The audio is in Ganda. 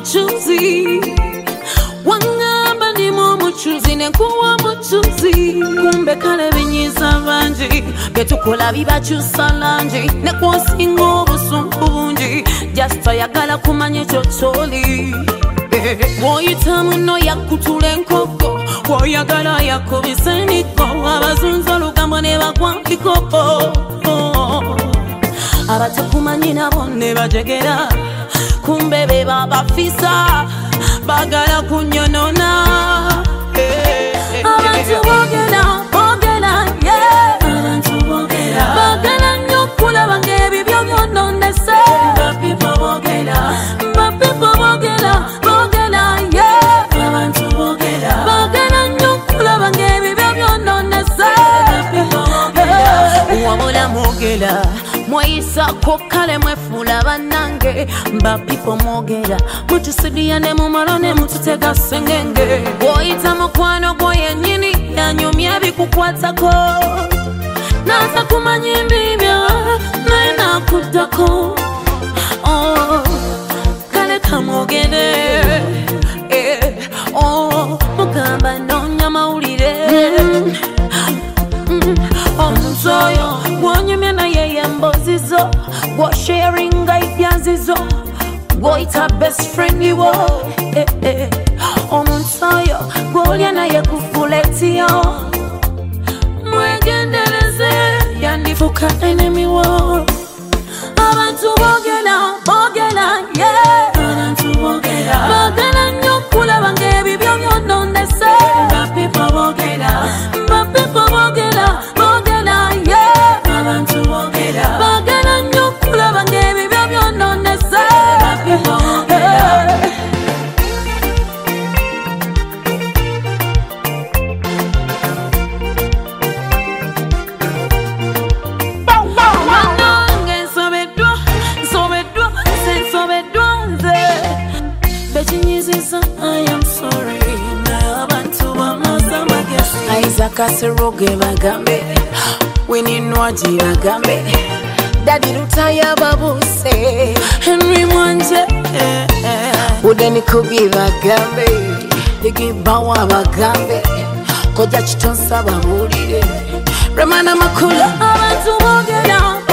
muchuzi wangamba ndi muchuzi nekuwa muchuzi kumbe kale binyiza banji betukola bibakyusa lanji nekwosinga obusungu bungi just ayagala kumanya ekyo kyoli woyita muno yakutula enkoko woyagala yakubisa eniko abazunza olugambo ne bagwa mpikoko abatakumanyi nabo ne bajegera kumbe be babafisa bagala kunyonona abantu bogera yeah abantu bogera bagala nnyo kulaba ng'ebibyo byononese bapipo bogera yeah abantu bogera bagala nnyo kulaba ng'ebibyo byononese wabula mogera mwaisa kokale mwefula banange bapipo mogera mutusidia ne mumalone mututega sengenge woyita mukwano gwo yennyini yanyumya bikukwatako naza kumanya mbibyo naye nakuddako kale kamogere mugamba nonya mawulire omuntu oyo gwonyumya naye yembozizo gwosharinga ibyanzizo gwoyita best friend iwo omuntu oyo gwolya naye kufuletiyo mwegendereze yandifuka enemy wo abantu bogera yeah abantu bogera bagala nnyo kulaba ng'ebibyo byononese bapipo bogera yeah abantu bogera bagala nnyo kulaba ng'ebibyo byononese bapipo bogera I am sorry abantu bamaza magesi Isaac Aseroge bagambe Wininwaji bagambe Daddy Rutaya babuse Henry Mwanje Udeni Kubi bagambe Digi Bawa bagambe Koja Chitonsa babulire Ramana Makula abantu bogera